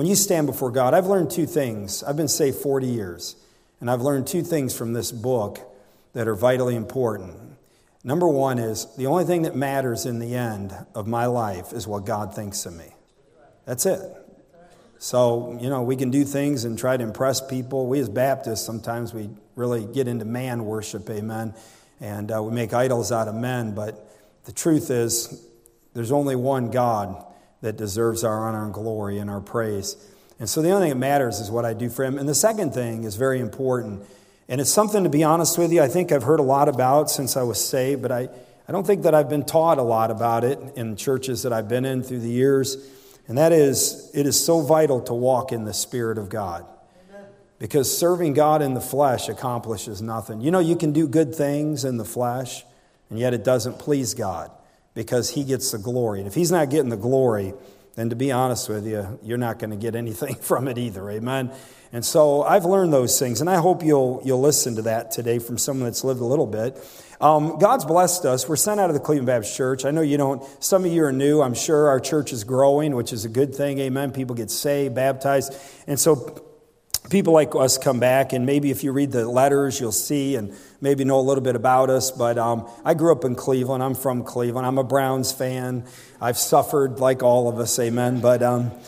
when you stand before God, I've learned two things. I've been saved 40 years, and I've learned two things from this book that are vitally important. Number one is the only thing that matters in the end of my life is what God thinks of me. That's it. So, we can do things and try to impress people. We as Baptists, sometimes we really get into man worship, amen, and we make idols out of men. But the truth is, there's only one God that deserves our honor and glory and our praise. And so the only thing that matters is what I do for Him. And the second thing is very important. And it's something, to be honest with you, I think I've heard a lot about since I was saved, but I don't think that I've been taught a lot about it in churches that I've been in through the years. And that is, it is so vital to walk in the Spirit of God. Amen. Because serving God in the flesh accomplishes nothing. You can do good things in the flesh, and yet it doesn't please God because He gets the glory. And if He's not getting the glory, then to be honest with you, you're not going to get anything from it either. Amen. And so I've learned those things, and I hope you'll listen to that today from someone that's lived a little bit. God's blessed us. We're sent out of the Cleveland Baptist Church. I know you don't, some of you are new. I'm sure our church is growing, which is a good thing. Amen. People get saved, baptized. And so people like us come back, and maybe if you read the letters, you'll see and maybe know a little bit about us. But I grew up in Cleveland. I'm from Cleveland. I'm a Browns fan. I've suffered like all of us. Amen. But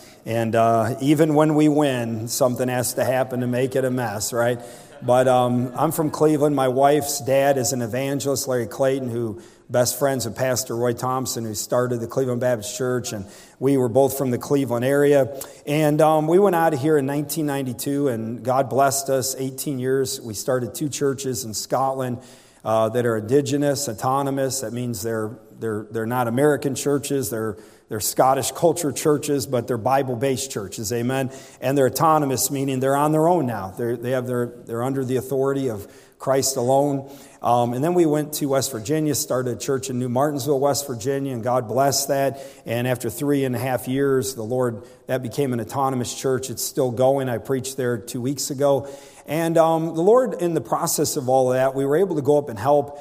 even when we win, something has to happen to make it a mess, right? But I'm from Cleveland. My wife's dad is an evangelist, Larry Clayton, who best friends with Pastor Roy Thompson, who started the Cleveland Baptist Church, and we were both from the Cleveland area. And we went out of here in 1992, and God blessed us. 18 years, we started 2 churches in Scotland that are indigenous, autonomous. That means they're not American churches. They're Scottish culture churches, but they're Bible-based churches, amen. And they're autonomous, meaning they're on their own now. They're under the authority of Christ alone. And then we went to West Virginia, started a church in New Martinsville, West Virginia, and God blessed that. And after 3.5 years, that became an autonomous church. It's still going. I preached there 2 weeks ago. And the Lord, in the process of all of that, we were able to go up and help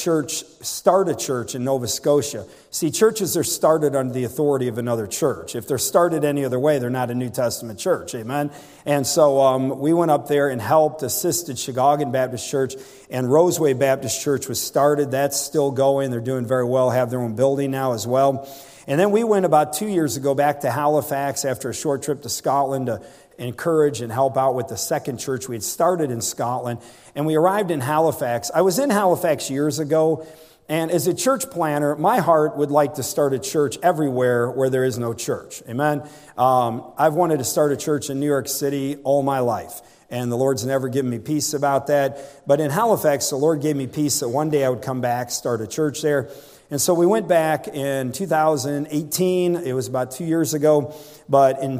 start a church in Nova Scotia. See, churches are started under the authority of another church. If they're started any other way, they're not a New Testament church, amen? And so we went up there and helped, assisted Chicago Baptist Church, and Roseway Baptist Church was started. That's still going. They're doing very well, have their own building now as well. And then we went about 2 years ago back to Halifax after a short trip to Scotland to encourage and help out with the second church we had started in Scotland. And we arrived in Halifax. I was in Halifax years ago, and as a church planner, my heart would like to start a church everywhere where there is no church. Amen? I've wanted to start a church in New York City all my life, and the Lord's never given me peace about that. But in Halifax, the Lord gave me peace that one day I would come back, start a church there. And so we went back in 2018. It was about 2 years ago. But in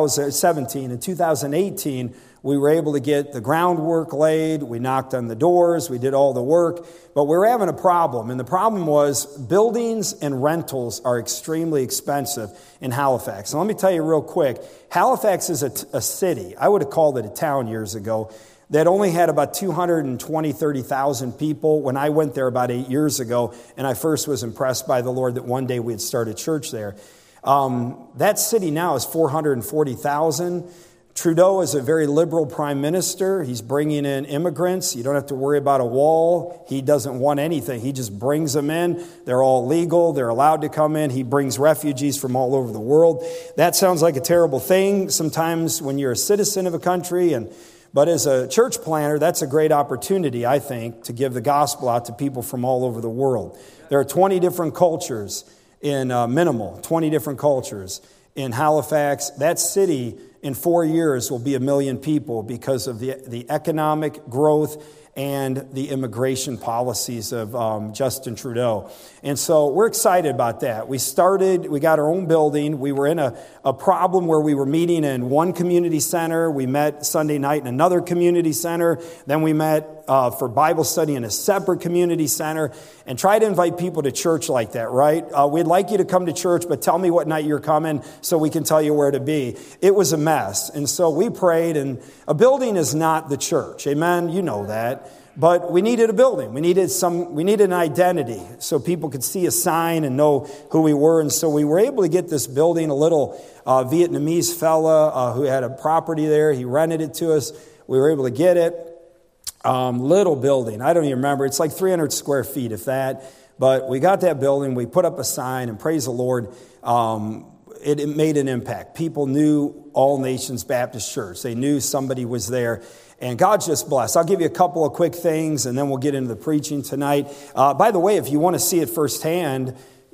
2017 and 2018, we were able to get the groundwork laid. We knocked on the doors. We did all the work. But we were having a problem. And the problem was buildings and rentals are extremely expensive in Halifax. And let me tell you real quick, Halifax is a city. I would have called it a town years ago. That only had about 30,000 people when I went there about 8 years ago, and I first was impressed by the Lord that one day we'd start a church there. That city now is 440,000. Trudeau is a very liberal prime minister. He's bringing in immigrants. You don't have to worry about a wall. He doesn't want anything. He just brings them in. They're all legal. They're allowed to come in. He brings refugees from all over the world. That sounds like a terrible thing sometimes when you're a citizen of a country, but as a church planner, that's a great opportunity, I think, to give the gospel out to people from all over the world. There are 20 different cultures in 20 different cultures in Halifax. That city in 4 years will be 1 million people because of the economic growth and the immigration policies of Justin Trudeau. And so we're excited about that. We got our own building. We were in a problem where we were meeting in one community center. We met Sunday night in another community center. Then we met for Bible study in a separate community center and try to invite people to church like that, right? We'd like you to come to church, but tell me what night you're coming so we can tell you where to be. It was a mess. And so we prayed, and a building is not the church. Amen? You know that. But we needed a building. We needed an identity so people could see a sign and know who we were. And so we were able to get this building. A little Vietnamese fella who had a property there, he rented it to us. We were able to get it. Little building. I don't even remember. It's like 300 square feet, if that. But we got that building. We put up a sign, and praise the Lord, it made an impact. People knew All Nations Baptist Church. They knew somebody was there. And God just blessed. I'll give you a couple of quick things, and then we'll get into the preaching tonight. By the way, if you want to see it firsthand,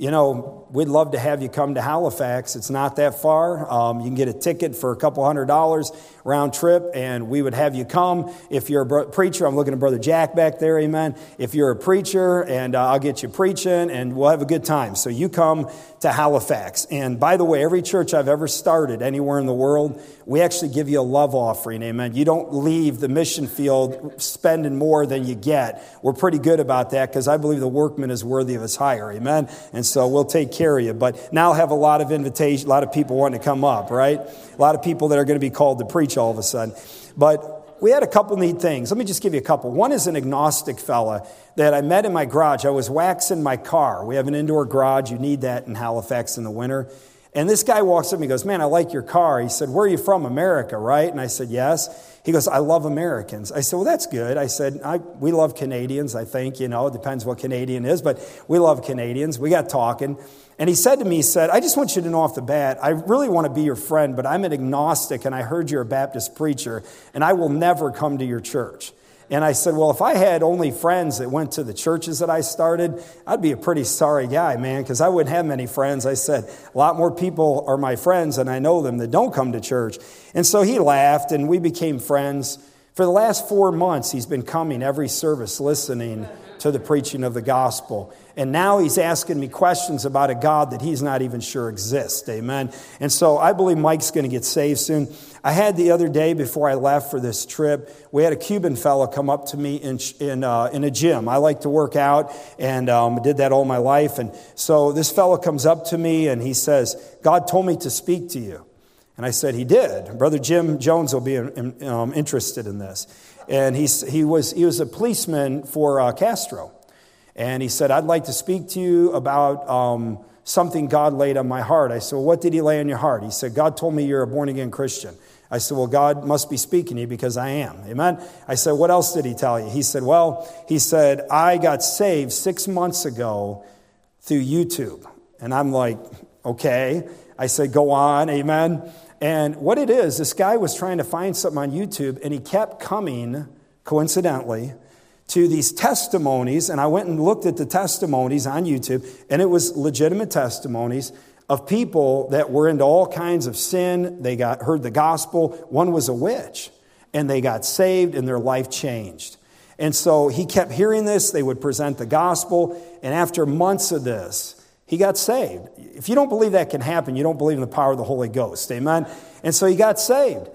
we'd love to have you come to Halifax. It's not that far. You can get a ticket for a couple $100 round trip, and we would have you come. If you're a preacher, I'm looking at Brother Jack back there, amen. If you're a preacher, and I'll get you preaching, and we'll have a good time. So you come to Halifax. And by the way, every church I've ever started anywhere in the world, we actually give you a love offering, amen. You don't leave the mission field spending more than you get. We're pretty good about that because I believe the workman is worthy of his hire, amen. And so we'll take care of you. But now I have a lot of invitations, a lot of people wanting to come up, right? A lot of people that are going to be called to preach all of a sudden. But we had a couple neat things. Let me just give you a couple. One is an agnostic fella that I met in my garage. I was waxing my car. We have an indoor garage. You need that in Halifax in the winter. And this guy walks up and he goes, "Man, I like your car." He said, "Where are you from? America, right?" And I said, "Yes." He goes, "I love Americans." I said, "Well, that's good." I said, we love Canadians, I think. It depends what Canadian is, but we love Canadians. We got talking. And he said to me, "I just want you to know off the bat, I really want to be your friend, but I'm an agnostic, and I heard you're a Baptist preacher, and I will never come to your church." And I said, "Well, if I had only friends that went to the churches that I started, I'd be a pretty sorry guy, man, because I wouldn't have many friends." I said, "A lot more people are my friends, and I know them that don't come to church." And so he laughed, and we became friends. For the last 4 months, he's been coming every service listening to the preaching of the gospel. And now he's asking me questions about a God that he's not even sure exists. Amen. And so I believe Mike's going to get saved soon. I had the other day before I left for this trip, we had a Cuban fellow come up to me in a gym. I like to work out and did that all my life. And so this fellow comes up to me and he says, "God told me to speak to you." And I said, "He did." Brother Jim Jones will be interested in this. And he was a policeman for Castro. And he said, "I'd like to speak to you about something God laid on my heart." I said, "Well, what did he lay on your heart?" He said, "God told me you're a born-again Christian." I said, "Well, God must be speaking to you because I am." Amen. I said, "What else did he tell you?" He said, "I got saved 6 months ago through YouTube." And I'm like, "Okay." I said, "Go on." Amen. And what it is, this guy was trying to find something on YouTube, and he kept coming, coincidentally, to these testimonies. And I went and looked at the testimonies on YouTube, and it was legitimate testimonies of people that were into all kinds of sin. They heard the gospel. One was a witch, and they got saved, and their life changed. And so he kept hearing this. They would present the gospel, and after months of this, he got saved. If you don't believe that can happen, you don't believe in the power of the Holy Ghost. Amen? And so he got saved.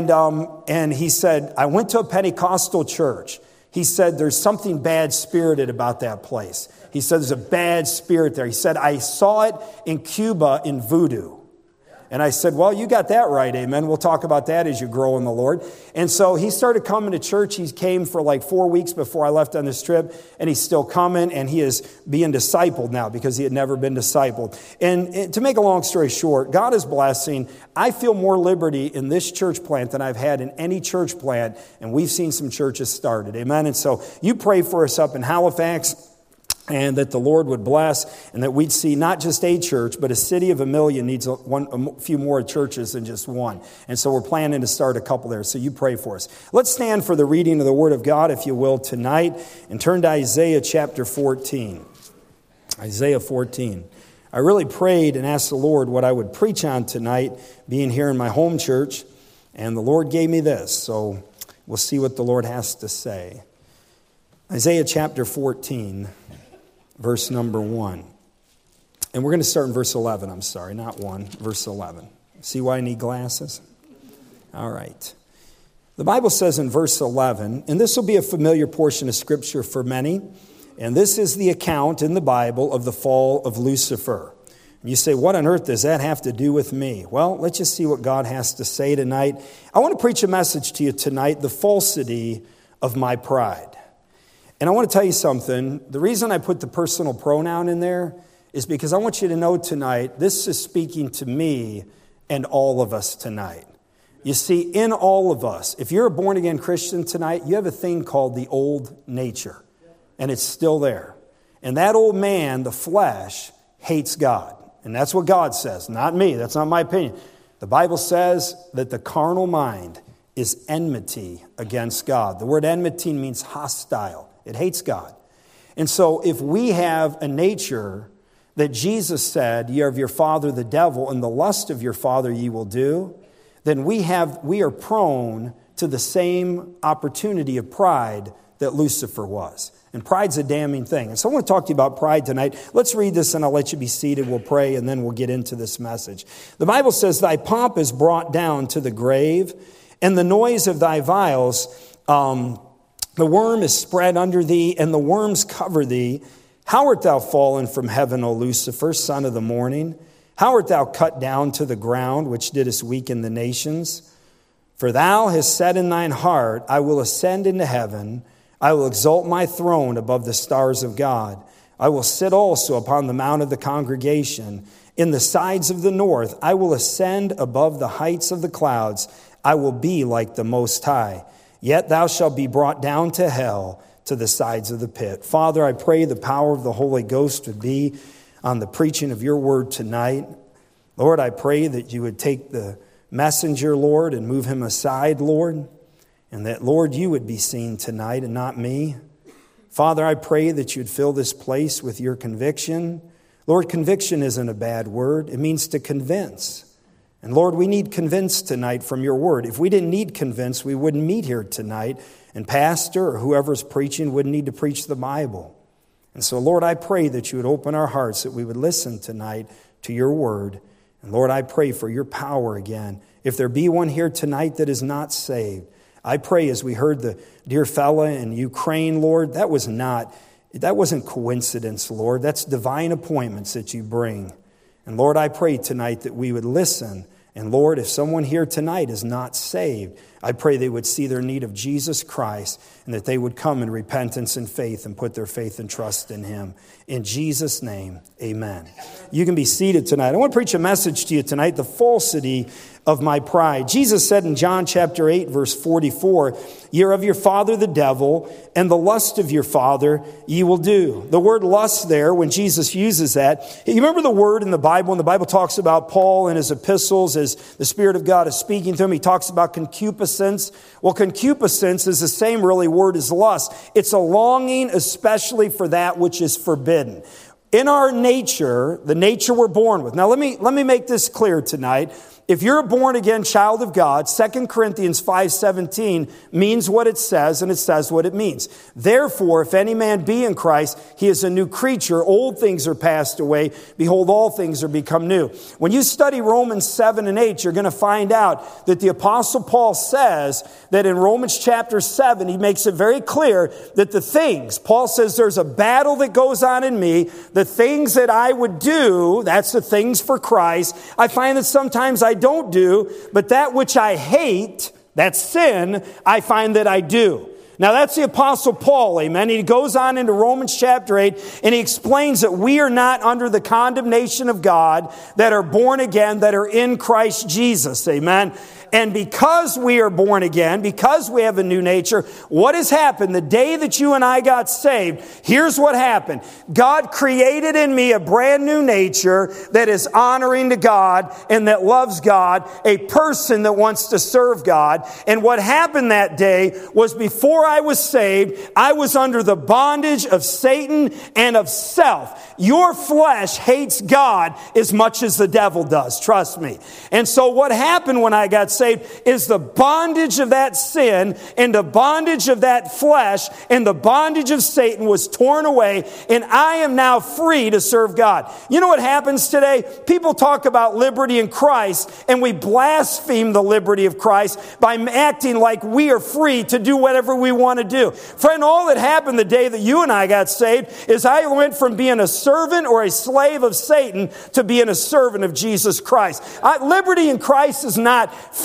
And he said, "I went to a Pentecostal church." He said, "There's something bad-spirited about that place." He said, "There's a bad spirit there." He said, "I saw it in Cuba in voodoo." And I said, "Well, you got that right, amen. We'll talk about that as you grow in the Lord." And so he started coming to church. He came for like 4 weeks before I left on this trip, and he's still coming, and he is being discipled now because he had never been discipled. And to make a long story short, God is blessing. I feel more liberty in this church plant than I've had in any church plant, and we've seen some churches started, amen. And so you pray for us up in Halifax, and that the Lord would bless, and that we'd see not just a church, but a city of 1 million needs a few more churches than just one. And so we're planning to start a couple there, so you pray for us. Let's stand for the reading of the Word of God, if you will, tonight, and turn to Isaiah chapter 14. Isaiah 14. I really prayed and asked the Lord what I would preach on tonight, being here in my home church, and the Lord gave me this, so we'll see what the Lord has to say. Isaiah chapter 14. Verse number 1. And we're going to start in verse 11. I'm sorry, not 1, verse 11. See why I need glasses? All right. The Bible says in verse 11, and this will be a familiar portion of Scripture for many, and this is the account in the Bible of the fall of Lucifer. And you say, what on earth does that have to do with me? Well, let's just see what God has to say tonight. I want to preach a message to you tonight, the falsity of my pride. And I want to tell you something. The reason I put the personal pronoun in there is because I want you to know tonight, this is speaking to me and all of us tonight. You see, in all of us, if you're a born-again Christian tonight, you have a thing called the old nature, and it's still there. And that old man, the flesh, hates God. And that's what God says, not me. That's not my opinion. The Bible says that the carnal mind is enmity against God. The word enmity means hostile. It hates God. And so if we have a nature that Jesus said, "Ye are of your father the devil, and the lust of your father ye will do," then we are prone to the same opportunity of pride that Lucifer was. And pride's a damning thing. And so I want to talk to you about pride tonight. Let's read this and I'll let you be seated. We'll pray and then we'll get into this message. The Bible says, "Thy pomp is brought down to the grave, and the noise of thy vials, the worm is spread under thee, and the worms cover thee. How art thou fallen from heaven, O Lucifer, son of the morning? How art thou cut down to the ground, which didst weaken the nations? For thou hast said in thine heart, I will ascend into heaven. I will exalt my throne above the stars of God. I will sit also upon the mount of the congregation. In the sides of the north, I will ascend above the heights of the clouds. I will be like the Most High. Yet thou shalt be brought down to hell, to the sides of the pit." Father, I pray the power of the Holy Ghost would be on the preaching of your word tonight. Lord, I pray that you would take the messenger, Lord, and move him aside, Lord, and that, Lord, you would be seen tonight and not me. Father, I pray that you'd fill this place with your conviction. Lord, conviction isn't a bad word. It means to convince. And Lord, we need convinced tonight from your word. If we didn't need convinced, we wouldn't meet here tonight. And pastor or whoever's preaching wouldn't need to preach the Bible. And so, Lord, I pray that you would open our hearts, that we would listen tonight to your word. And Lord, I pray for your power again. If there be one here tonight that is not saved, I pray, as we heard the dear fella in Ukraine, Lord, that wasn't coincidence, Lord. That's divine appointments that you bring. And Lord, I pray tonight that we would listen. And Lord, if someone here tonight is not saved, I pray they would see their need of Jesus Christ and that they would come in repentance and faith and put their faith and trust in him. In Jesus' name, amen. You can be seated tonight. I want to preach a message to you tonight, the falsity of my pride. Jesus said in John chapter 8, verse 44, "Ye are of your father the devil, and the lust of your father ye will do." The word lust there, when Jesus uses that, you remember the word in the Bible, when the Bible talks about Paul in his epistles, as the Spirit of God is speaking to him, he talks about concupiscence. Well, concupiscence is the same really word as lust. It's a longing especially for that which is forbidden. In our nature, the nature we're born with. Now let me make this clear tonight. If you're a born-again child of God, 2 Corinthians 5:17 means what it says, and it says what it means. "Therefore, if any man be in Christ, he is a new creature. Old things are passed away. Behold, all things are become new." When you study Romans 7 and 8, you're going to find out that the Apostle Paul says that in Romans chapter 7, he makes it very clear that the things, Paul says there's a battle that goes on in me. The things that I would do, that's the things for Christ. I find that sometimes I don't do, but that which I hate, that's sin, I find that I do. Now that's the Apostle Paul, amen. He goes on into Romans chapter 8 and he explains that we are not under the condemnation of God, that are born again, that are in Christ Jesus, amen. And because we are born again, because we have a new nature, what has happened? The day that you and I got saved, here's what happened. God created in me a brand new nature that is honoring to God and that loves God, a person that wants to serve God. And what happened that day was before I was saved, I was under the bondage of Satan and of self. Your flesh hates God as much as the devil does, trust me. And so what happened when I got saved is the bondage of that sin and the bondage of that flesh and the bondage of Satan was torn away, and I am now free to serve God. You know what happens today? People talk about liberty in Christ, and we blaspheme the liberty of Christ by acting like we are free to do whatever we want to do. Friend, all that happened the day that you and I got saved is I went from being a servant or a slave of Satan to being a servant of Jesus Christ. Liberty in Christ is not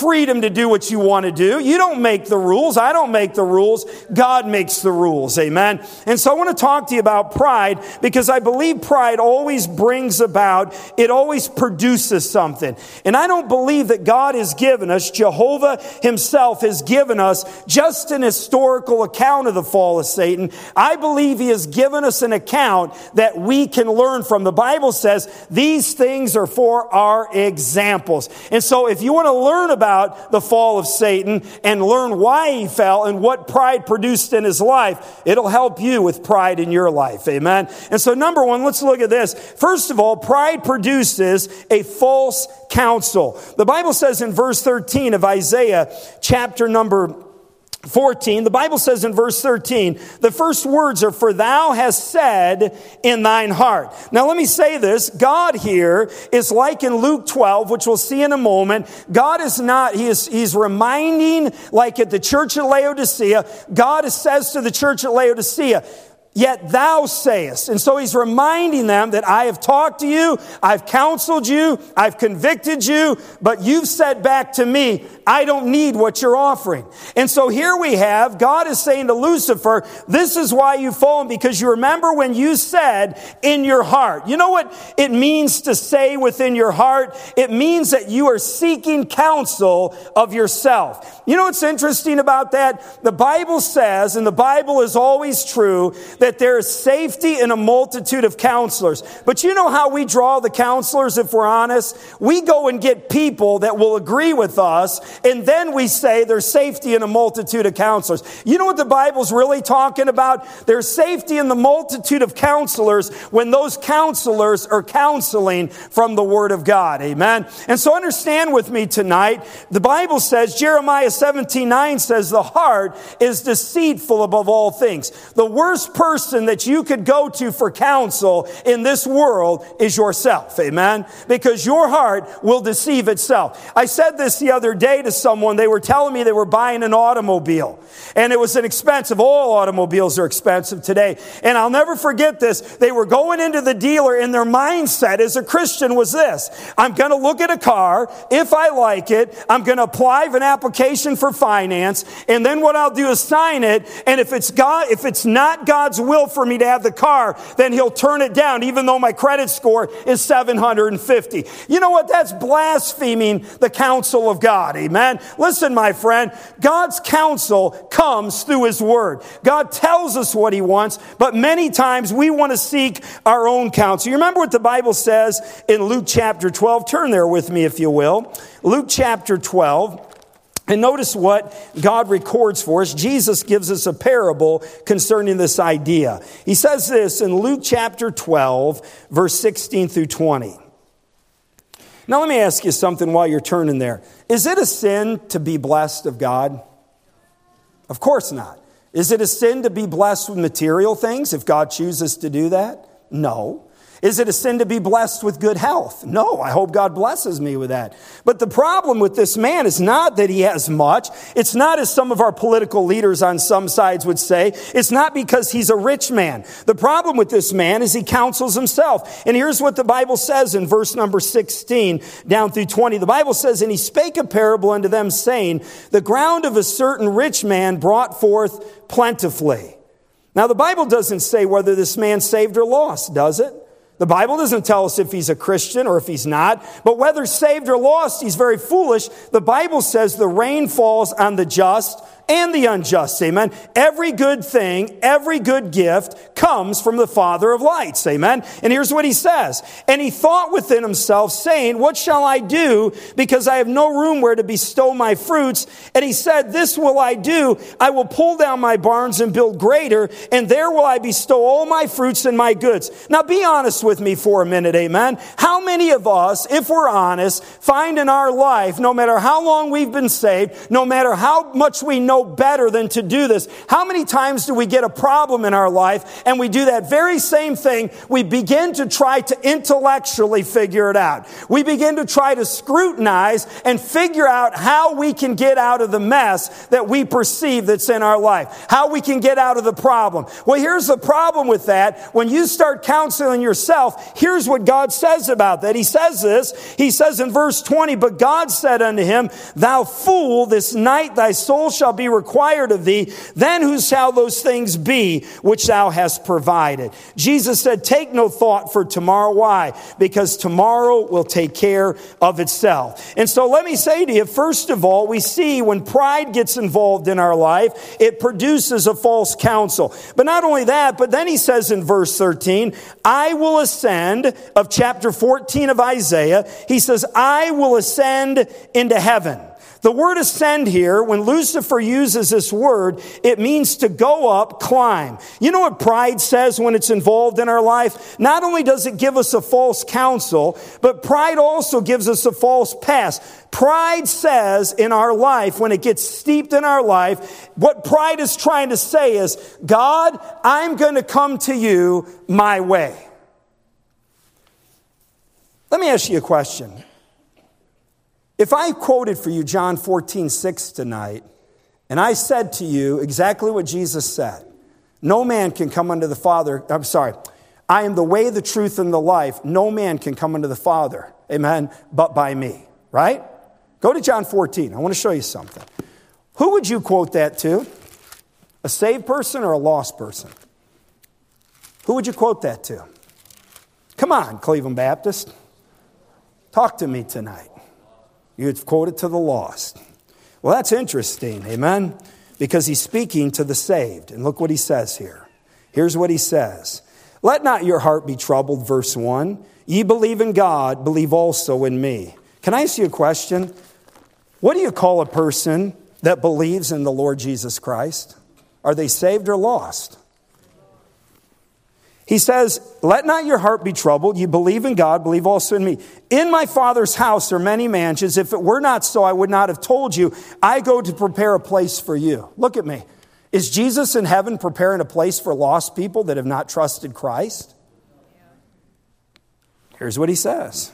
freedom to do what you want to do. You don't make the rules. I don't make the rules. God makes the rules. Amen. And so I want to talk to you about pride, because I believe pride always brings about, it always produces something. And I don't believe that God has given us, Jehovah himself has given us just an historical account of the fall of Satan. I believe he has given us an account that we can learn from. The Bible says these things are for our examples. And so if you want to learn about the fall of Satan and learn why he fell and what pride produced in his life, it'll help you with pride in your life. Amen. And so number one, let's look at this. First of all, pride produces a false counsel. The Bible says in verse 13 of Isaiah chapter number 14, the Bible says in verse 13, the first words are, "For thou hast said in thine heart." Now let me say this. God here is like in Luke 12, which we'll see in a moment. God is not, he's reminding, like at the church at Laodicea, God says to the church at Laodicea, "Yet thou sayest." And so he's reminding them that I have talked to you, I've counseled you, I've convicted you, but you've said back to me, I don't need what you're offering. And so here we have, God is saying to Lucifer, this is why you've fallen, because you remember when you said in your heart. You know what it means to say within your heart? It means that you are seeking counsel of yourself. You know what's interesting about that? The Bible says, and the Bible is always true, that there is safety in a multitude of counselors. But you know how we draw the counselors, if we're honest? We go and get people that will agree with us, and then we say there's safety in a multitude of counselors. You know what the Bible's really talking about? There's safety in the multitude of counselors when those counselors are counseling from the Word of God. Amen? And so understand with me tonight, the Bible says, Jeremiah 17:9 says, the heart is deceitful above all things. The worst person that you could go to for counsel in this world is yourself. Amen? Because your heart will deceive itself. I said this the other day to someone. They were telling me they were buying an automobile, and it was an expensive. All automobiles are expensive today. And I'll never forget this. They were going into the dealer, and their mindset as a Christian was this: I'm going to look at a car. If I like it, I'm going to apply for an application for finance, and then what I'll do is sign it. And if it's not God's will for me to have the car, then he'll turn it down, even though my credit score is 750. You know what? That's blaspheming the counsel of God. Amen. Listen, my friend, God's counsel comes through his word. God tells us what he wants, but many times we want to seek our own counsel. You remember what the Bible says in Luke chapter 12? Turn there with me, if you will. Luke chapter 12. And notice what God records for us. Jesus gives us a parable concerning this idea. He says this in Luke chapter 12, verse 16 through 20. Now let me ask you something while you're turning there. Is it a sin to be blessed of God? Of course not. Is it a sin to be blessed with material things if God chooses to do that? No. Is it a sin to be blessed with good health? No, I hope God blesses me with that. But the problem with this man is not that he has much. It's not, as some of our political leaders on some sides would say, it's not because he's a rich man. The problem with this man is he counsels himself. And here's what the Bible says in verse number 16 down through 20. The Bible says, "And he spake a parable unto them, saying, the ground of a certain rich man brought forth plentifully." Now the Bible doesn't say whether this man saved or lost, does it? The Bible doesn't tell us if he's a Christian or if he's not. But whether saved or lost, he's very foolish. The Bible says the rain falls on the just and the unjust. Amen. Every good thing, every good gift comes from the Father of lights. Amen. And here's what he says. "And he thought within himself, saying, what shall I do? Because I have no room where to bestow my fruits. And he said, this will I do. I will pull down my barns and build greater, and there will I bestow all my fruits and my goods." Now be honest with me for a minute. Amen. How many of us, if we're honest, find in our life, no matter how long we've been saved, no matter how much we know know better than to do this. How many times do we get a problem in our life and we do that very same thing? We begin to try to intellectually figure it out. We begin to try to scrutinize and figure out how we can get out of the mess that we perceive that's in our life. How we can get out of the problem. Well, here's the problem with that. When you start counseling yourself, here's what God says about that. He says this. He says in verse 20, "But God said unto him, Thou fool, this night thy soul shall be required of thee. Then who shall those things be which thou hast provided?" Jesus said, "Take no thought for tomorrow." Why? Because tomorrow will take care of itself. And so let me say to you, first of all, we see when pride gets involved in our life, it produces a false counsel. But not only that, but then he says in verse 13, "I will ascend," of chapter 14 of Isaiah, he says, "I will ascend into heaven." The word ascend here, when Lucifer uses this word, it means to go up, climb. You know what pride says when it's involved in our life? Not only does it give us a false counsel, but pride also gives us a false past. Pride says in our life, when it gets steeped in our life, what pride is trying to say is, God, I'm going to come to you my way. Let me ask you a question. If I quoted for you John 14:6 tonight, and I said to you exactly what Jesus said, no man can come unto the Father, I am the way, the truth, and the life. No man can come unto the Father, amen, but by me, right? Go to John 14. I want to show you something. Who would you quote that to? A saved person or a lost person? Who would you quote that to? Come on, Cleveland Baptist. Talk to me tonight. You'd quote it to the lost. Well, that's interesting, amen? Because he's speaking to the saved. And look what he says here. Here's what he says. "Let not your heart be troubled," verse 1. "Ye believe in God, believe also in me." Can I ask you a question? What do you call a person that believes in the Lord Jesus Christ? Are they saved or lost? He says, "Let not your heart be troubled. You believe in God, believe also in me. In my Father's house are many mansions. If it were not so, I would not have told you. I go to prepare a place for you." Look at me. Is Jesus in heaven preparing a place for lost people that have not trusted Christ? Here's what he says.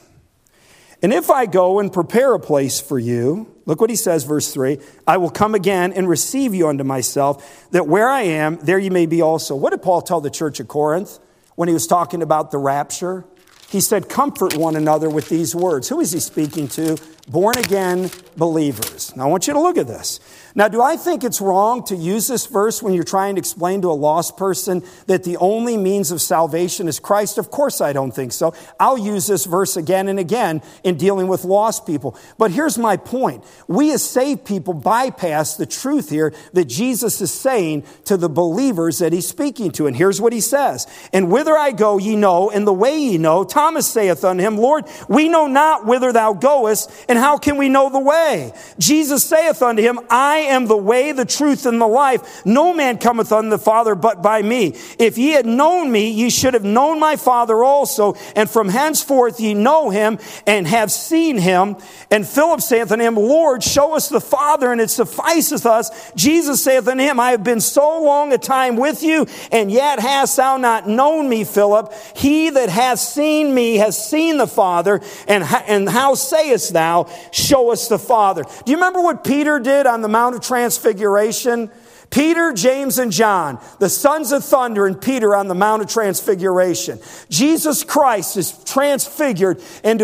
"And if I go and prepare a place for you," look what he says, verse 3, "I will come again and receive you unto myself, that where I am, there you may be also." What did Paul tell the church of Corinth when he was talking about the rapture? He said, "Comfort one another with these words." Who is he speaking to? Born again believers. Now I want you to look at this. Now, do I think it's wrong to use this verse when you're trying to explain to a lost person that the only means of salvation is Christ? Of course I don't think so. I'll use this verse again and again in dealing with lost people. But here's my point. We as saved people bypass the truth here that Jesus is saying to the believers that he's speaking to. And here's what he says. "And whither I go ye know, and the way ye know. Thomas saith unto him, Lord, we know not whither thou goest, and how can we know the way? Jesus saith unto him, I am the way, the truth, and the life. No man cometh unto the Father but by me. If ye had known me, ye should have known my Father also. And from henceforth ye know him and have seen him. And Philip saith unto him, Lord, show us the Father, and it sufficeth us. Jesus saith unto him, I have been so long a time with you, and yet hast thou not known me, Philip. He that hath seen me has seen the Father. And how sayest thou, show us the Father? Do you remember what Peter did on the Mount of Transfiguration? Peter, James, and John, the sons of thunder, and Peter on the Mount of Transfiguration. Jesus Christ is transfigured into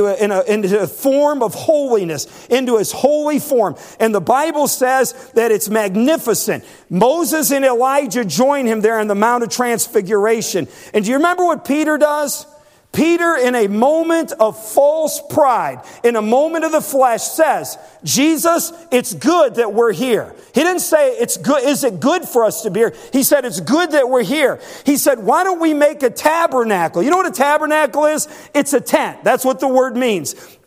a form of holiness, into his holy form. And the Bible says that it's magnificent. Moses and Elijah join him there on the Mount of Transfiguration. And do you remember what Peter does? Peter, in a moment of false pride, in a moment of the flesh, says, Jesus, it's good that we're here. He didn't say, it's good. Is it good for us to be here? He said, it's good that we're here. He said, why don't we make a tabernacle? You know what a tabernacle is? It's a tent. That's what the word means.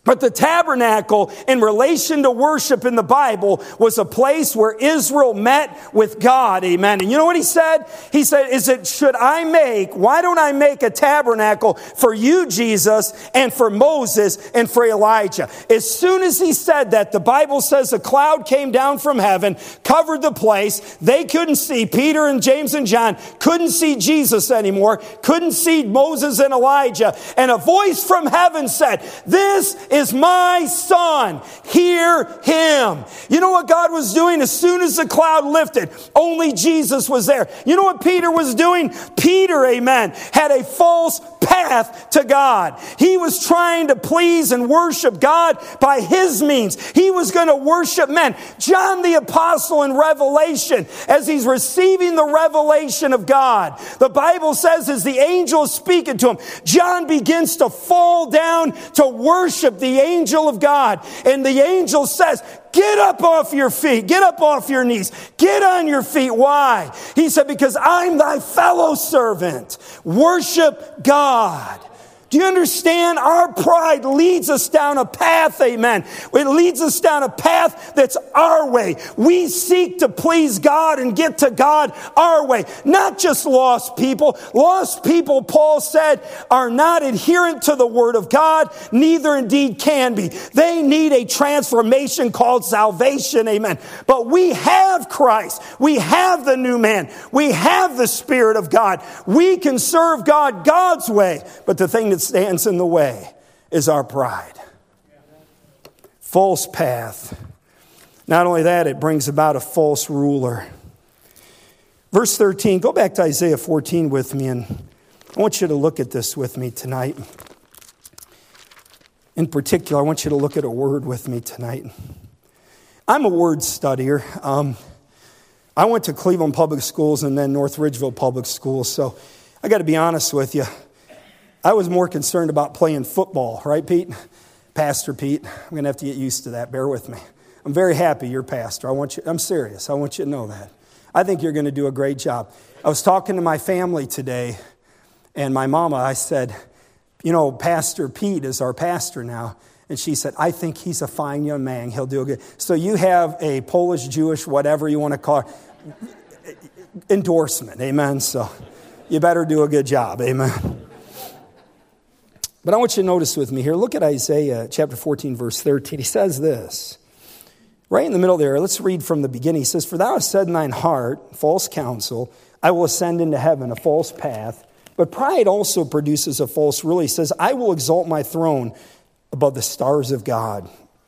But the tabernacle, in relation to worship in the Bible, was a place where Israel met with God. Amen. And you know what he said? He said, why don't I make a tabernacle for you, Jesus, and for Moses, and for Elijah? As soon as he said that, the Bible says a cloud came down from heaven, covered the place. They couldn't see. Peter and James and John couldn't see Jesus anymore, couldn't see Moses and Elijah. And a voice from heaven said, "This is my son, hear him." You know what God was doing? As soon as the cloud lifted, only Jesus was there. You know what Peter was doing? Peter, amen, had a false path to God. He was trying to please and worship God by his means. He was going to worship men. John the Apostle in Revelation, as he's receiving the revelation of God, the Bible says as the angel is speaking to him, John begins to fall down to worship the angel of God. And the angel says, "Get up off your feet. Get up off your knees. Get on your feet." Why? He said, "Because I'm thy fellow servant. Worship God." Do you understand? Our pride leads us down a path, amen. It leads us down a path that's our way. We seek to please God and get to God our way. Not just lost people. Lost people, Paul said, are not adherent to the Word of God, neither indeed can be. They need a transformation called salvation, amen. But we have Christ. We have the new man. We have the Spirit of God. We can serve God God's way. But the thing that stands in the way is our pride. False path. Not only that, it brings about a false ruler. Verse 13, go back to Isaiah 14 with me, and I want you to look at this with me tonight. In particular, I want you to look at a word with me tonight. I'm a word studier. I went to Cleveland Public Schools and then North Ridgeville Public Schools, so I got to be honest with you. I was more concerned about playing football, right, Pete? Pastor Pete. I'm going to have to get used to that. Bear with me. I'm very happy you're pastor. I'm serious. I want you to know that. I think you're going to do a great job. I was talking to my family today, and my mama, I said, Pastor Pete is our pastor now. And she said, "I think he's a fine young man. He'll do a good." So you have a Polish, Jewish, whatever you want to call it, endorsement. Amen. So you better do a good job. Amen. But I want you to notice with me here. Look at Isaiah chapter 14, verse 13. He says this. Right in the middle there, let's read from the beginning. He says, "For thou hast said in thine heart, false counsel, I will ascend into heaven, a false path. But pride also produces a false ruler." He says, "I will exalt my throne above the stars of God."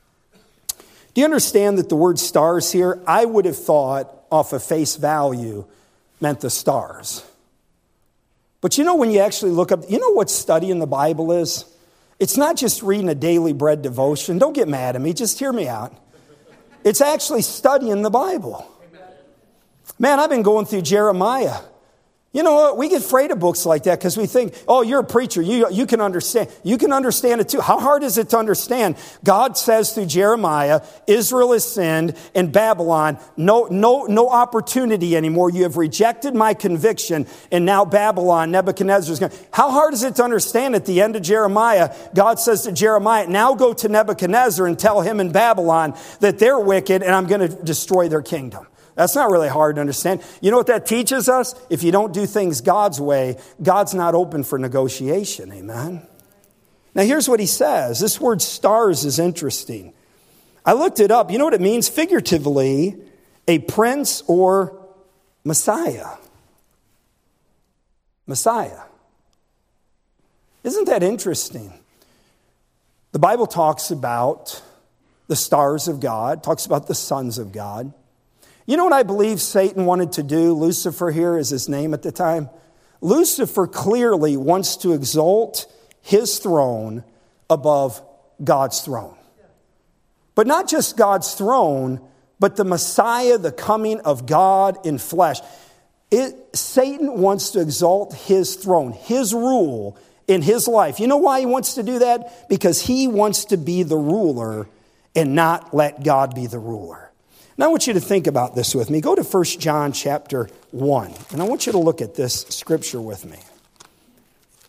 Do you understand that the word stars here, I would have thought off of face value, meant the stars. But when you actually look up, what studying the Bible is? It's not just reading a daily bread devotion. Don't get mad at me. Just hear me out. It's actually studying the Bible. Man, I've been going through Jeremiah. You know what? We get afraid of books like that because we think, oh, you're a preacher. You can understand. You can understand it too. How hard is it to understand? God says through Jeremiah, Israel has sinned, and Babylon, no opportunity anymore. You have rejected my conviction, and now Babylon, Nebuchadnezzar is going to... How hard is it to understand at the end of Jeremiah? God says to Jeremiah, "Now go to Nebuchadnezzar and tell him in Babylon that they're wicked, and I'm going to destroy their kingdom." That's not really hard to understand. You know what that teaches us? If you don't do things God's way, God's not open for negotiation. Amen? Now here's what he says. This word stars is interesting. I looked it up. You know what it means? Figuratively, a prince or Messiah. Messiah. Isn't that interesting? The Bible talks about the stars of God, talks about the sons of God. You know what I believe Satan wanted to do? Lucifer here is his name at the time. Lucifer clearly wants to exalt his throne above God's throne. But not just God's throne, but the Messiah, the coming of God in flesh. Satan wants to exalt his throne, his rule in his life. You know why he wants to do that? Because he wants to be the ruler and not let God be the ruler. Now I want you to think about this with me. Go to 1 John chapter 1, and I want you to look at this scripture with me.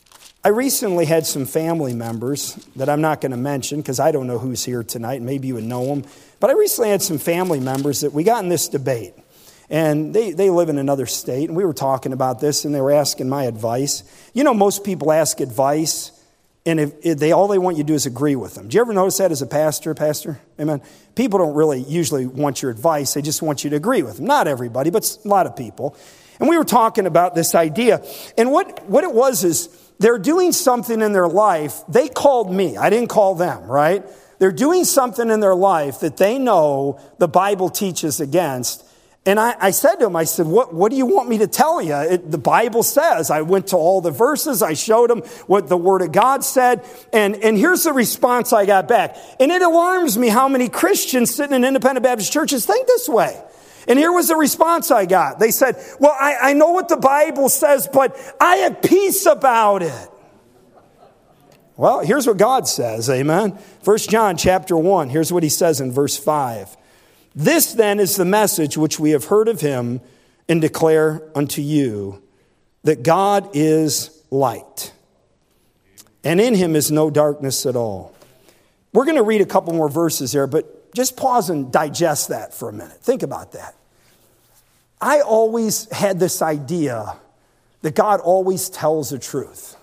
I recently had some family members that I'm not going to mention because I don't know who's here tonight. Maybe you would know them. But I recently had some family members that we got in this debate. And they live in another state. And we were talking about this and they were asking my advice. You know, most people ask advice and if all they want you to do is agree with them. Do you ever notice that as a pastor? Amen. People don't really usually want your advice. They just want you to agree with them. Not everybody, but a lot of people. And we were talking about this idea. And what it was is they're doing something in their life. They called me. I didn't call them, right? They're doing something in their life that they know the Bible teaches against. And I said to him, I said, what do you want me to tell you? The Bible says. I went to all the verses. I showed him what the Word of God said. And here's the response I got back. And it alarms me how many Christians sitting in independent Baptist churches think this way. And here was the response I got. They said, well, I know what the Bible says, but I have peace about it. Well, here's what God says, amen. 1 John chapter 1, here's what he says in verse 5. This then is the message which we have heard of him and declare unto you, that God is light, and in him is no darkness at all. We're going to read a couple more verses there, but just pause and digest that for a minute. Think about that. I always had this idea that God always tells the truth.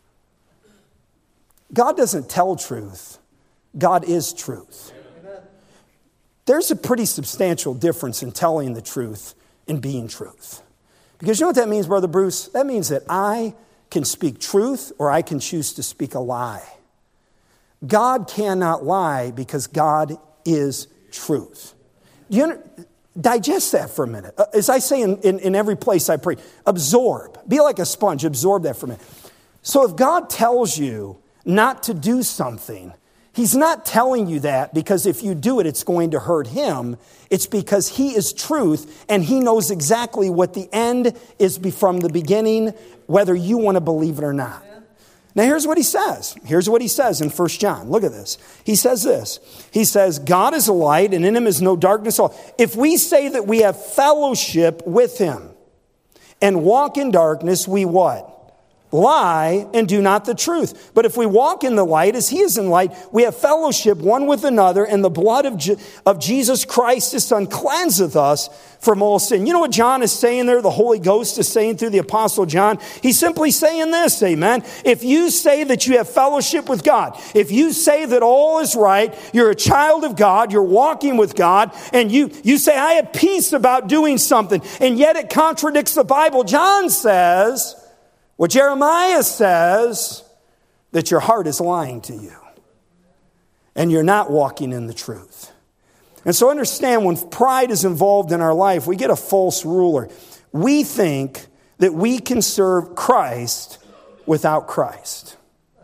God doesn't tell truth. God is truth. There's a pretty substantial difference in telling the truth and being truth. Because you know what that means, Brother Bruce? That means that I can speak truth or I can choose to speak a lie. God cannot lie because God is truth. Digest that for a minute. As I say in every place I pray, absorb. Be like a sponge. Absorb that for a minute. So if God tells you not to do something, he's not telling you that because if you do it, it's going to hurt him. It's because he is truth and he knows exactly what the end is from the beginning, whether you want to believe it or not. Now, here's what he says. Here's what he says in 1 John. Look at this. He says this. He says, God is a light and in him is no darkness at all. If we say that we have fellowship with him and walk in darkness, we what? Lie and do not the truth. But if we walk in the light as he is in light, we have fellowship one with another, and the blood of Jesus Christ, his son, cleanseth us from all sin. You know what John is saying there? The Holy Ghost is saying through the Apostle John. He's simply saying this, amen. If you say that you have fellowship with God, if you say that all is right, you're a child of God, you're walking with God, and you say, I have peace about doing something, and yet it contradicts the Bible. John says, what Jeremiah says, that your heart is lying to you. And you're not walking in the truth. And so understand, when pride is involved in our life, we get a false ruler. We think that we can serve Christ without Christ.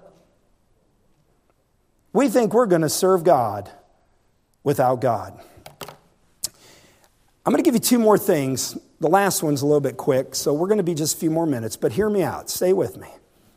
We think we're going to serve God without God. I'm going to give you two more things. The last one's a little bit quick, so we're going to be just a few more minutes, but hear me out. Stay with me.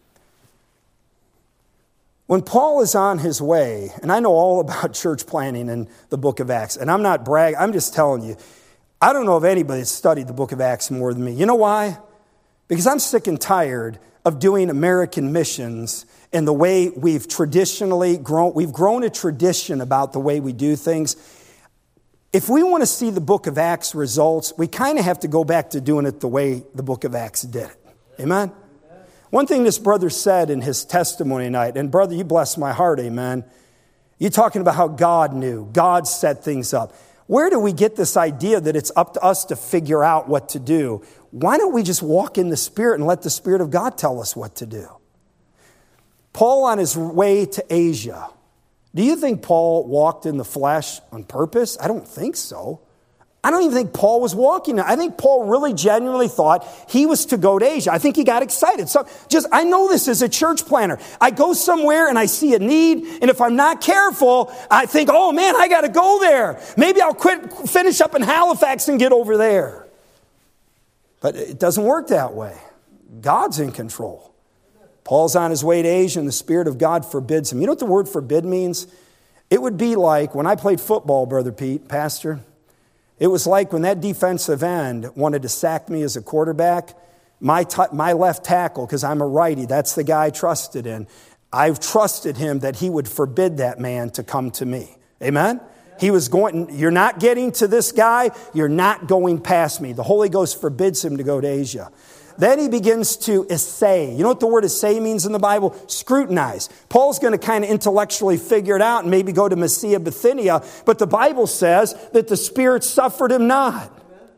When Paul is on his way, and I know all about church planning in the book of Acts, and I'm not bragging, I'm just telling you, I don't know if anybody has studied the book of Acts more than me. You know why? Because I'm sick and tired of doing American missions and the way we've traditionally grown. We've grown a tradition about the way we do things. If we want to see the book of Acts results, we kind of have to go back to doing it the way the book of Acts did it. Amen? One thing this brother said in his testimony night, and brother, you bless my heart, amen. You're talking about how God knew. God set things up. Where do we get this idea that it's up to us to figure out what to do? Why don't we just walk in the Spirit and let the Spirit of God tell us what to do? Paul on his way to Asia. Do you think Paul walked in the flesh on purpose? I don't think so. I don't even think Paul was walking. I think Paul really genuinely thought he was to go to Asia. I think he got excited. So I know this as a church planner. I go somewhere and I see a need, and if I'm not careful, I think, oh man, I got to go there. Maybe I'll finish up in Halifax and get over there. But it doesn't work that way. God's in control. Paul's on his way to Asia, and the Spirit of God forbids him. You know what the word forbid means? It would be like when I played football, Brother Pete, Pastor. It was like when that defensive end wanted to sack me as a quarterback. my left tackle, because I'm a righty, that's the guy I trusted in. I've trusted him that he would forbid that man to come to me. Amen? He was going, you're not getting to this guy, you're not going past me. The Holy Ghost forbids him to go to Asia. Then he begins to essay. You know what the word essay means in the Bible? Scrutinize. Paul's going to kind of intellectually figure it out and maybe go to Mysia, Bithynia, but the Bible says that the Spirit suffered him not.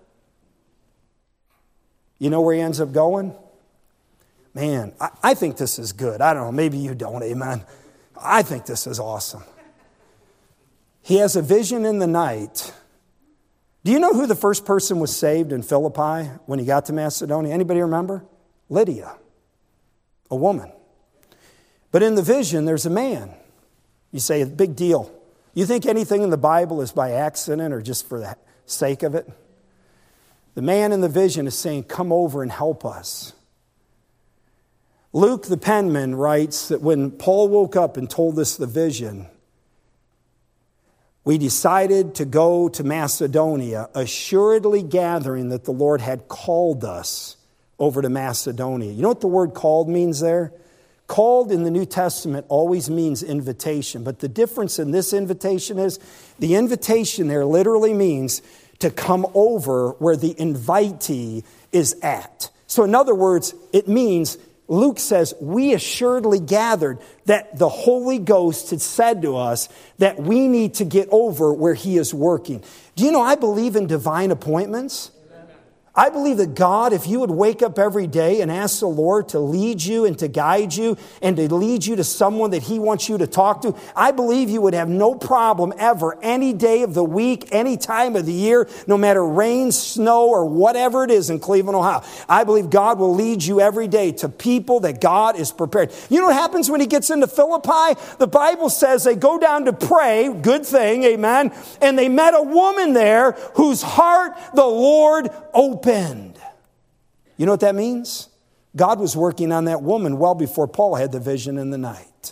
You know where he ends up going? Man, I think this is good. I don't know, maybe you don't, amen. I think this is awesome. He has a vision in the night. Do you know who the first person was saved in Philippi when he got to Macedonia? Anybody remember? Lydia, a woman. But in the vision, there's a man. You say, big deal. You think anything in the Bible is by accident or just for the sake of it? The man in the vision is saying, come over and help us. Luke, the penman, writes that when Paul woke up and told us the vision, we decided to go to Macedonia, assuredly gathering that the Lord had called us over to Macedonia. You know what the word called means there? Called in the New Testament always means invitation. But the difference in this invitation is the invitation there literally means to come over where the invitee is at. So in other words, it means, Luke says, we assuredly gathered that the Holy Ghost had said to us that we need to get over where he is working. Do you know, I believe in divine appointments. I believe that God, if you would wake up every day and ask the Lord to lead you and to guide you and to lead you to someone that he wants you to talk to, I believe you would have no problem ever, any day of the week, any time of the year, no matter rain, snow, or whatever it is in Cleveland, Ohio. I believe God will lead you every day to people that God is prepared. You know what happens when he gets into Philippi? The Bible says they go down to pray, good thing, amen, and they met a woman there whose heart the Lord opened. You know what that means? God was working on that woman well before Paul had the vision in the night.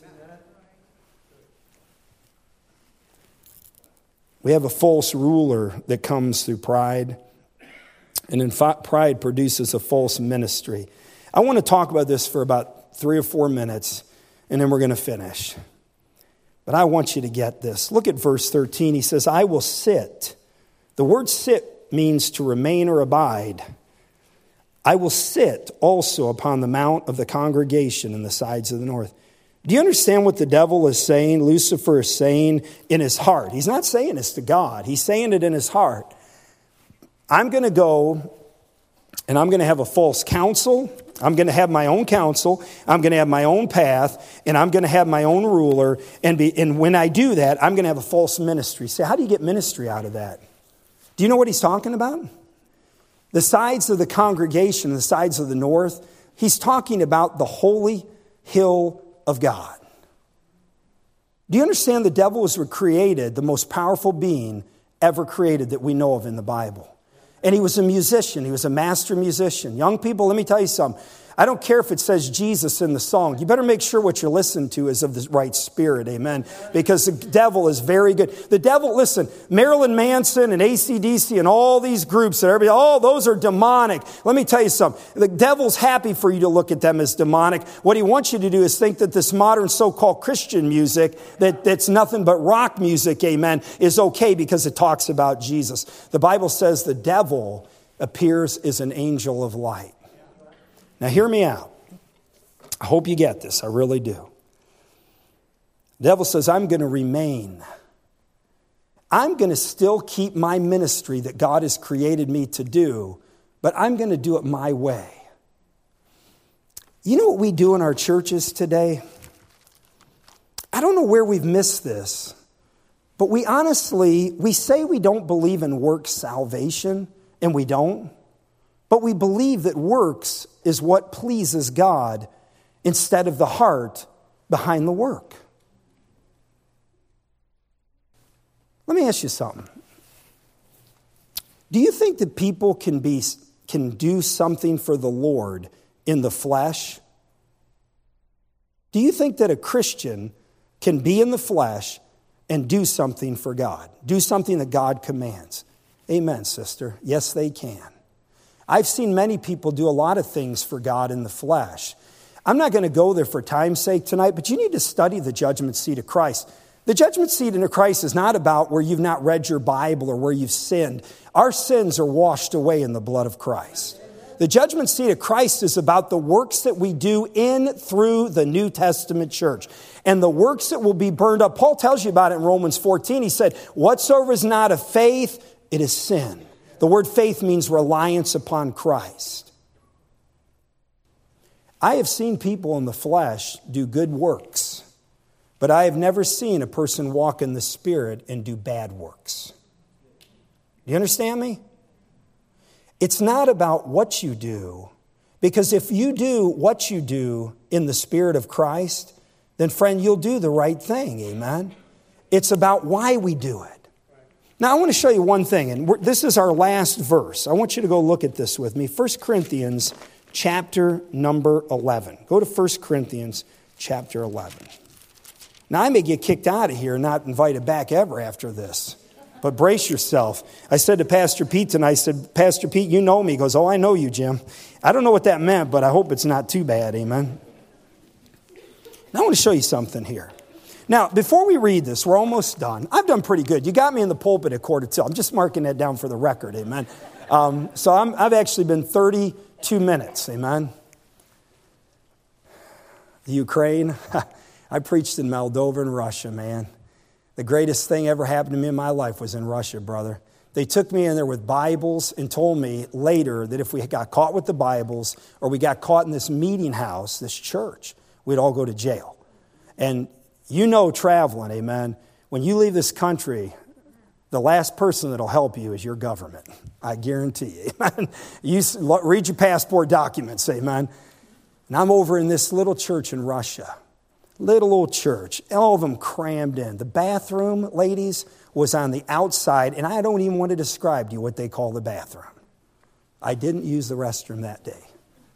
We have a false ruler that comes through pride. And in fact, pride produces a false ministry. I want to talk about this for about 3 or 4 minutes, and then we're going to finish. But I want you to get this. Look at verse 13. He says, I will sit. The word sit means to remain or abide. I will sit also upon the mount of the congregation in the sides of the north. Do you understand what the devil is saying? Lucifer is saying in his heart. He's not saying this to God. He's saying it in his heart. I'm going to go and I'm going to have a false counsel. I'm going to have my own counsel. I'm going to have my own path. And I'm going to have my own ruler. And when I do that, I'm going to have a false ministry. Say, how do you get ministry out of that? Do you know what he's talking about? The sides of the congregation, the sides of the north, he's talking about the holy hill of God. Do you understand the devil was created, the most powerful being ever created that we know of in the Bible? And he was a musician. He was a master musician. Young people, let me tell you something. I don't care if it says Jesus in the song. You better make sure what you're listening to is of the right spirit, amen? Because the devil is very good. The devil, listen, Marilyn Manson and AC/DC and all these groups that everybody, oh, those are demonic. Let me tell you something. The devil's happy for you to look at them as demonic. What he wants you to do is think that this modern so-called Christian music, that's nothing but rock music, amen, is okay because it talks about Jesus. The Bible says the devil appears as an angel of light. Now, hear me out. I hope you get this. I really do. The devil says, I'm going to remain. I'm going to still keep my ministry that God has created me to do, but I'm going to do it my way. You know what we do in our churches today? I don't know where we've missed this, but we say we don't believe in works salvation, and we don't. But we believe that works is what pleases God instead of the heart behind the work. Let me ask you something. Do you think that people can do something for the Lord in the flesh? Do you think that a Christian can be in the flesh and do something for God? Do something that God commands? Amen, sister. Yes, they can. I've seen many people do a lot of things for God in the flesh. I'm not going to go there for time's sake tonight, but you need to study the judgment seat of Christ. The judgment seat of Christ is not about where you've not read your Bible or where you've sinned. Our sins are washed away in the blood of Christ. The judgment seat of Christ is about the works that we do in through the New Testament church and the works that will be burned up. Paul tells you about it in Romans 14. He said, whatsoever is not of faith, it is sin. The word faith means reliance upon Christ. I have seen people in the flesh do good works, but I have never seen a person walk in the Spirit and do bad works. Do you understand me? It's not about what you do, because if you do what you do in the Spirit of Christ, then friend, you'll do the right thing, amen? It's about why we do it. Now, I want to show you one thing, and this is our last verse. I want you to go look at this with me. 1 Corinthians chapter number 11. Go to 1 Corinthians chapter 11. Now, I may get kicked out of here and not invited back ever after this. But brace yourself. I said to Pastor Pete tonight, I said, Pastor Pete, you know me. He goes, oh, I know you, Jim. I don't know what that meant, but I hope it's not too bad, amen. Now, I want to show you something here. Now, before we read this, we're almost done. I've done pretty good. You got me in the pulpit at 1:45. I'm just marking that down for the record, amen. So I've actually been 32 minutes, amen. The Ukraine, I preached in Moldova and Russia, man. The greatest thing ever happened to me in my life was in Russia, brother. They took me in there with Bibles and told me later that if we got caught with the Bibles or we got caught in this meeting house, this church, we'd all go to jail. And you know traveling, amen, when you leave this country, the last person that'll help you is your government. I guarantee you, amen. You read your passport documents, amen. And I'm over in this little church in Russia. Little old church, all of them crammed in. The bathroom, ladies, was on the outside, and I don't even want to describe to you what they call the bathroom. I didn't use the restroom that day.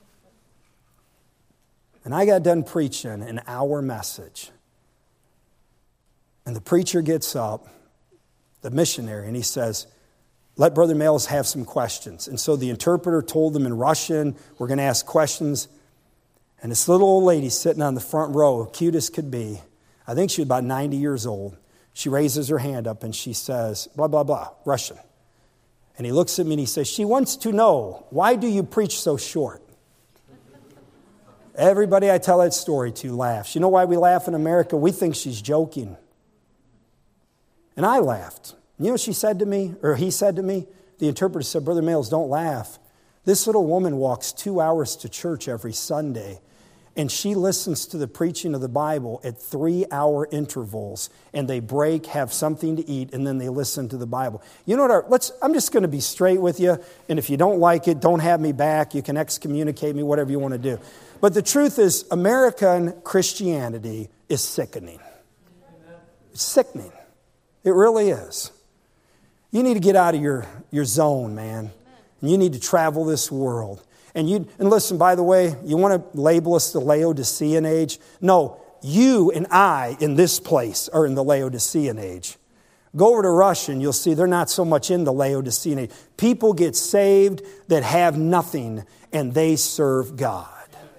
And I got done preaching an hour message. And the preacher gets up, the missionary, and he says, let Brother Males have some questions. And so the interpreter told them in Russian, we're going to ask questions. And this little old lady sitting on the front row, cute as could be, I think she was about 90 years old. She raises her hand up and she says, blah, blah, blah, Russian. And he looks at me and he says, she wants to know, why do you preach so short? Everybody I tell that story to laughs. You know why we laugh in America? We think she's joking. And I laughed. You know what she said to me, or he said to me? The interpreter said, Brother Males, don't laugh. This little woman walks 2 hours to church every Sunday, and she listens to the preaching of the Bible at 3-hour intervals, and they break, have something to eat, and then they listen to the Bible. You know what? I'm just going to be straight with you, and if you don't like it, don't have me back. You can excommunicate me, whatever you want to do. But the truth is, American Christianity is sickening. It's sickening. It really is. You need to get out of your zone, man. And you need to travel this world. And listen, by the way, you want to label us the Laodicean age? No, you and I in this place are in the Laodicean age. Go over to Russia and you'll see they're not so much in the Laodicean age. People get saved that have nothing and they serve God.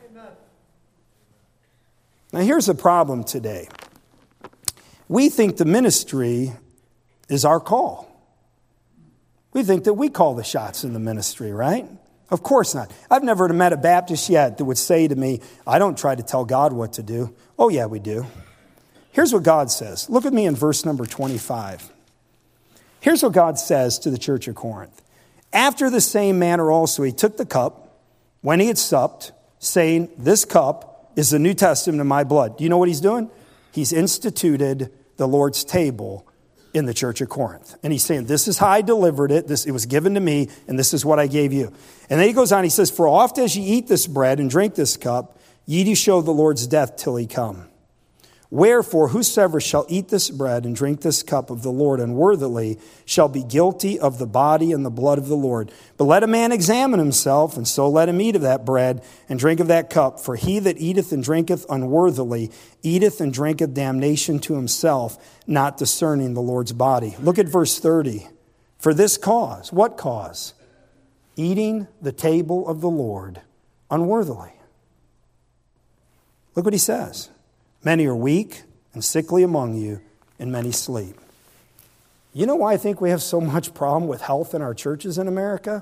Now here's the problem today. We think the ministry is our call. We think that we call the shots in the ministry, right? Of course not. I've never met a Baptist yet that would say to me, I don't try to tell God what to do. Oh, yeah, we do. Here's what God says. Look at me in verse number 25. Here's what God says to the church of Corinth. After the same manner also he took the cup when he had supped, saying, this cup is the New Testament in my blood. Do you know what he's doing? He's instituted the Lord's table in the church of Corinth. And he's saying, this is how I delivered it. It was given to me, and this is what I gave you. And then he goes on, he says, for oft as ye eat this bread and drink this cup, ye do show the Lord's death till he come. Wherefore, whosoever shall eat this bread and drink this cup of the Lord unworthily shall be guilty of the body and the blood of the Lord. But let a man examine himself, and so let him eat of that bread and drink of that cup. For he that eateth and drinketh unworthily eateth and drinketh damnation to himself, not discerning the Lord's body. Look at verse 30. For this cause, what cause? eating the table of the Lord unworthily. Look what he says. Many are weak and sickly among you, and many sleep. You know why I think we have so much problem with health in our churches in America?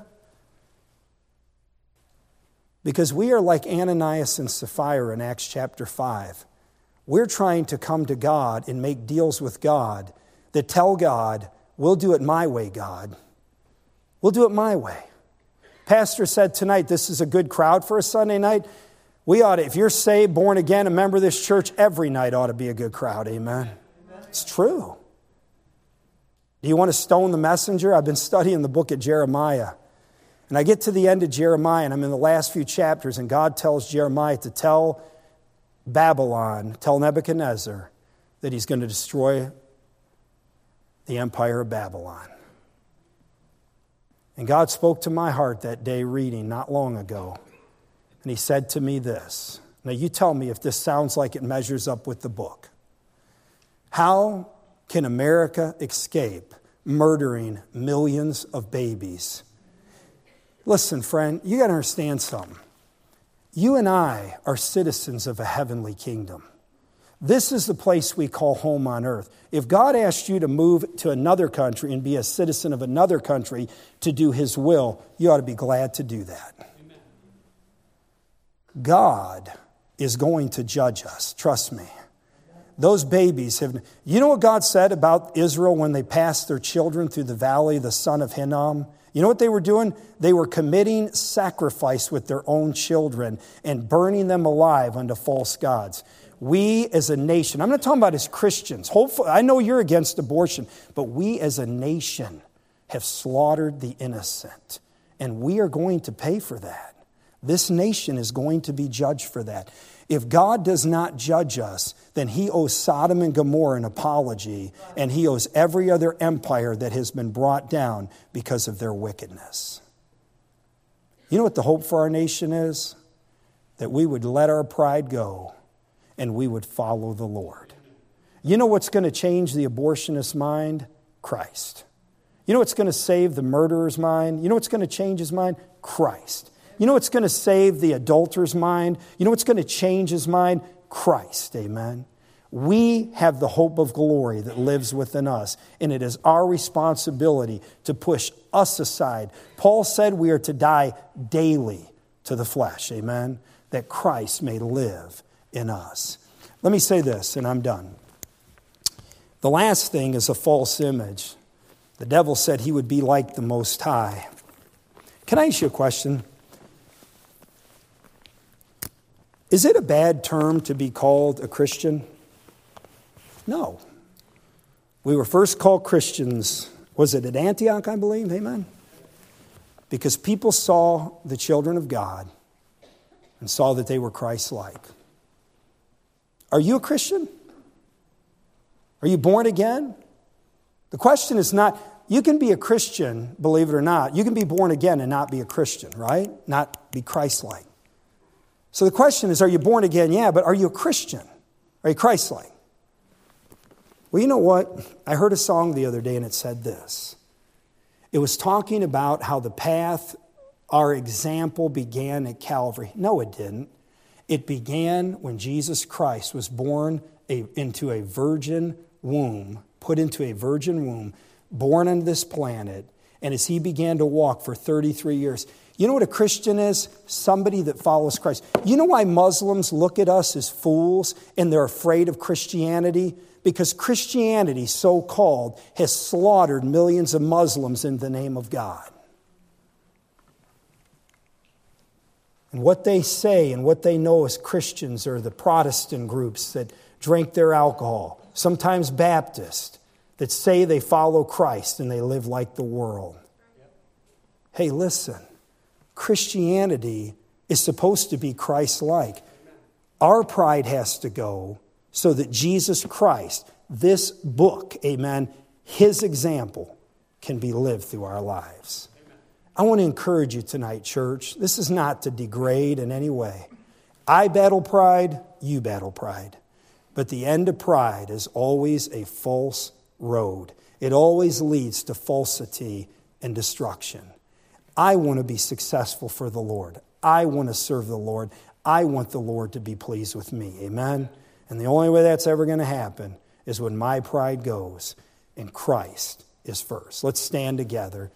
Because we are like Ananias and Sapphira in Acts chapter 5. We're trying to come to God and make deals with God that tell God, we'll do it my way, God. We'll do it my way. Pastor said tonight, this is a good crowd for a Sunday night. We ought to, if you're saved, born again, a member of this church, every night ought to be a good crowd. Amen. It's true. Do you want to stone the messenger? I've been studying the book of Jeremiah. And I get to the end of Jeremiah, and I'm in the last few chapters, and God tells Jeremiah to tell Babylon, tell Nebuchadnezzar, that he's going to destroy the empire of Babylon. And God spoke to my heart that day reading not long ago. And he said to me this. Now you tell me if this sounds like it measures up with the book. How can America escape murdering millions of babies? Listen, friend, you got to understand something. You and I are citizens of a heavenly kingdom. This is the place we call home on earth. If God asked you to move to another country and be a citizen of another country to do his will, you ought to be glad to do that. Amen. God is going to judge us. Trust me. Those babies have... You know what God said about Israel when they passed their children through the valley of the son of Hinnom? You know what they were doing? They were committing sacrifice with their own children and burning them alive unto false gods. We as a nation, I'm not talking about as Christians. Hopefully, I know you're against abortion, but we as a nation have slaughtered the innocent. And we are going to pay for that. This nation is going to be judged for that. If God does not judge us, then he owes Sodom and Gomorrah an apology, and he owes every other empire that has been brought down because of their wickedness. You know what the hope for our nation is? That we would let our pride go and we would follow the Lord. You know what's going to change the abortionist's mind? Christ. You know what's going to save the murderer's mind? You know what's going to change his mind? Christ. You know what's going to save the adulterer's mind? You know what's going to change his mind? Christ. Amen. We have the hope of glory that lives within us, and it is our responsibility to push us aside. Paul said we are to die daily to the flesh. Amen. That Christ may live in us. Let me say this, and I'm done. The last thing is a false image. The devil said he would be like the Most High. Can I ask you a question? Is it a bad term to be called a Christian? No. We were first called Christians, was it at Antioch, I believe? Amen? Because people saw the children of God and saw that they were Christ-like. Are you a Christian? Are you born again? The question is not, you can be a Christian, believe it or not. You can be born again and not be a Christian, right? Not be Christ-like. So the question is, are you born again? Yeah, but are you a Christian? Are you Christ-like? Well, you know what? I heard a song the other day and it said this. It was talking about how the path, our example began at Calvary. No, it didn't. It began when Jesus Christ was born into a virgin womb, put into a virgin womb, born on this planet, and as he began to walk for 33 years. You know what a Christian is? Somebody that follows Christ. You know why Muslims look at us as fools and they're afraid of Christianity? Because Christianity, so-called, has slaughtered millions of Muslims in the name of God. And what they say and what they know as Christians are the Protestant groups that drink their alcohol, sometimes Baptist, that say they follow Christ and they live like the world. Hey, listen. Christianity is supposed to be Christ-like. Our pride has to go so that Jesus Christ, this book, amen, his example can be lived through our lives. I want to encourage you tonight, church. This is not to degrade in any way. I battle pride, you battle pride. But the end of pride is always a false road. It always leads to falsity and destruction. I want to be successful for the Lord. I want to serve the Lord. I want the Lord to be pleased with me. Amen? And the only way that's ever going to happen is when my pride goes and Christ is first. Let's stand together.